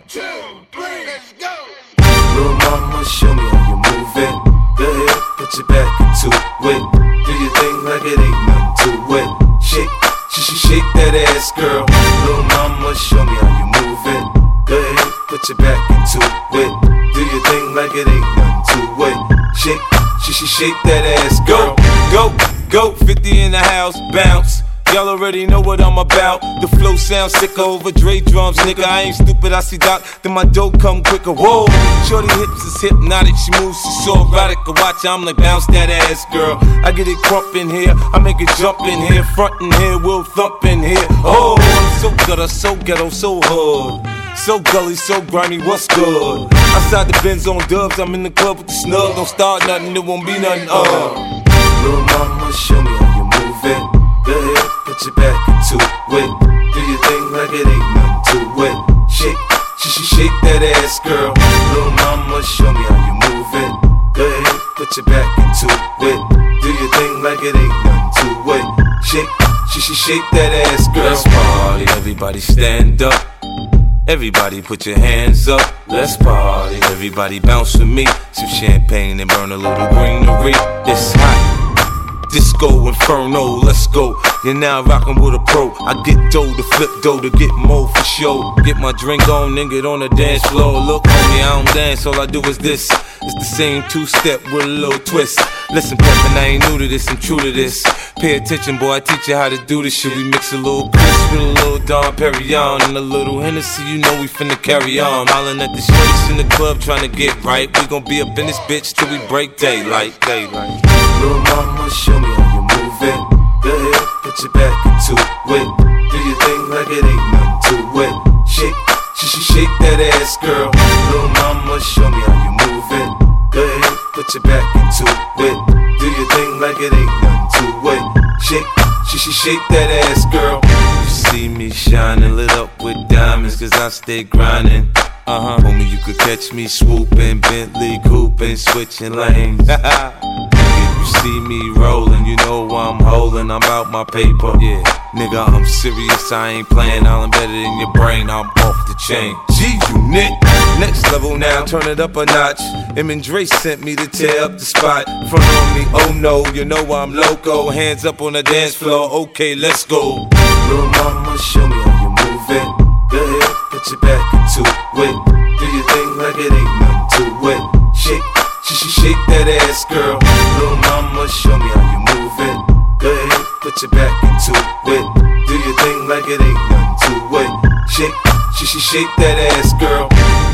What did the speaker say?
2, 3, let's go. Little mama, show me how you move it. Go ahead, put your back into it. Do your thing like it ain't nothing to it. Shake that ass, girl. Little mama, show me how you move it. Go ahead, put your back into it. Do your thing like it ain't nothing to it. Shake that ass, girl. Go, 50 in the house, bounce. Y'all already know what I'm about. The flow sounds sicker over Dre drums, nigga. I ain't stupid, I see Doc, then my dough come quicker. Whoa, shorty hips is hypnotic, she moves, she's so erotic. I watch, I'm like, bounce that ass, girl. I get it crump in here, I make it jump in here, front in here, we'll thump in here. Oh, I'm so gutter, so ghetto, so hood. So gully, so grimy, what's good? Outside the Benz on dubs, I'm in the club with the snug. Don't start nothing, it won't be nothing, Little mama, show me how you move it. Go ahead, put your back into it. Do your thing like it ain't nothing to it. Shake that ass, girl. Little mama, show me how you move it. Go ahead, put your back into it. Do your thing like it ain't nothing to it. Shake that ass, girl. Let's party, everybody stand up. Everybody put your hands up, let's party. Everybody bounce with me, some champagne and burn a little greenery. It's hot, disco inferno, let's go. You're now rockin' with a pro. I get dough to flip dough to get more for show. Get my drink on, then get on the dance floor. Look homie, I don't dance, all I do is this. It's the same two-step with a little twist. Listen, Peppin', I ain't new to this, I'm true to this. Pay attention, boy, I teach you how to do this shit. We mix a little Chris with a little Dom Perignon and a little Hennessy, you know we finna carry on. Hollin' at the streets in the club tryna get right. We gon' be up in this bitch till we break daylight. Little mama, show me how you move it. Go ahead, put your back into it. Do your thing like it ain't nothing to it. Shake that ass, girl. Little mama, show me how you move it. Go ahead, put your back into it. Do your thing like it ain't nothing to it. Shake that ass, girl. You see me shining, lit up with diamonds, cause I stay grinding. Homie, you could catch me swooping, Bentley cooping, switching lanes. If you see me rolling, you know I'm holding, I'm out my paper. Yeah, nigga, I'm serious, I ain't playing, I'll embed it in your brain, I'm off the chain. G-Unit, next level now, turn it up a notch. Em and Dre sent me to tear up the spot. Front on me, oh no, you know I'm loco. Hands up on the dance floor, okay, let's go. Little mama, show me how you move it. Go ahead, put your back into it. Do your thing like it ain't nothing to it. Shake that ass, girl. Little mama, show me how you move it. Go ahead, put your back into it. Do your thing like it ain't nothing to it. Shake that ass, girl.